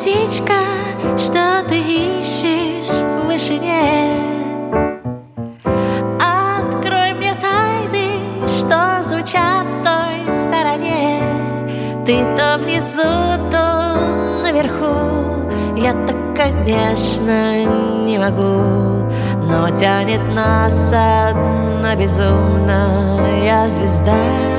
птичка, что ты ищешь в вышине? Открой мне тайны, что звучат в той стороне. Ты то внизу, то наверху. Я так, конечно, не могу, но тянет нас одна безумная звезда.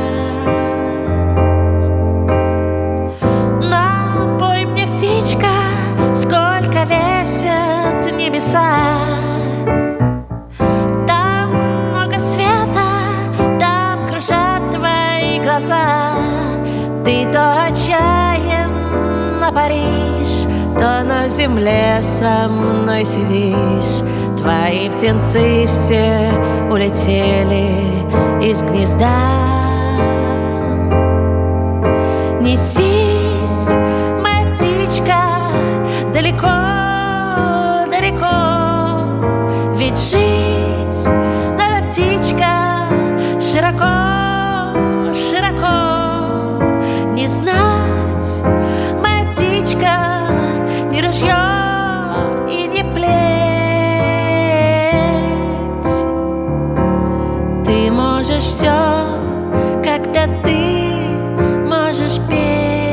Напой мне, птичка, сколько весят небеса. Там много света, там кружат твои глаза. Ты то отчаянно паришь, то на земле со мной сидишь. Твои птенцы все улетели из гнезда. Несись, моя птичка, далеко, далеко, ведь жить надо, птичка, широко, широко. Не знать, моя птичка, ни ружье и ни плеть. Ты можешь все, когда ты можешь петь.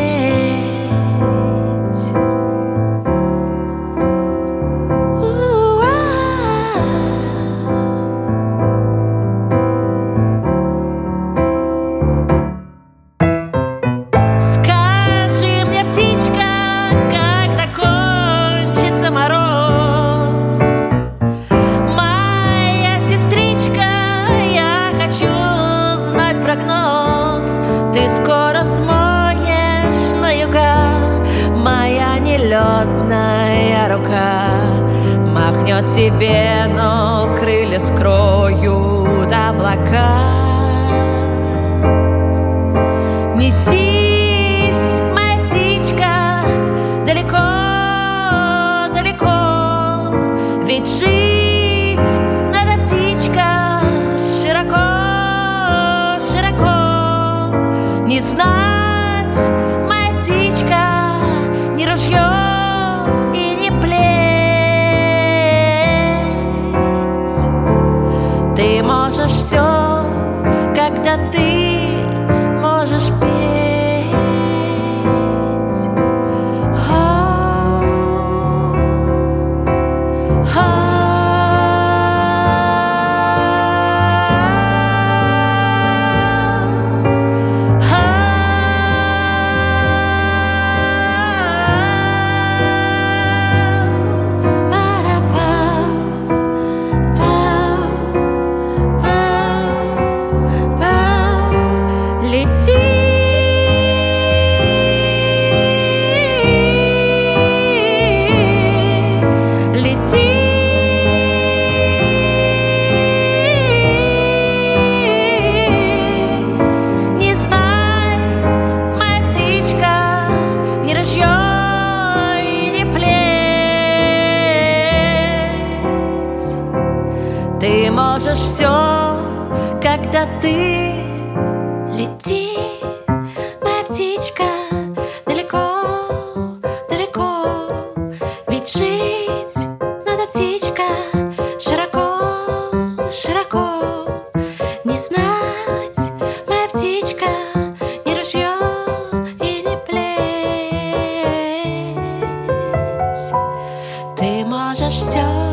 Скажи мне, птичка, когда кончится мороз. Моя сестричка, я хочу знать прогноз. Ты скоро взмоешь на юга, моя нелетная рука махнет тебе, но крылья скроют облака. Несись, моя птичка, далеко, далеко, ведь жить надо, птичка, широко, широко. Не знать, моя птичка, ни ружье и ни плеть. Ты можешь все, когда ты можешь петь. Ты можешь все, когда ты лети, моя птичка, далеко, далеко, ведь жить надо, птичка, широко, широко. Не знать, моя птичка, ни ружье и ни плеть. Ты можешь все,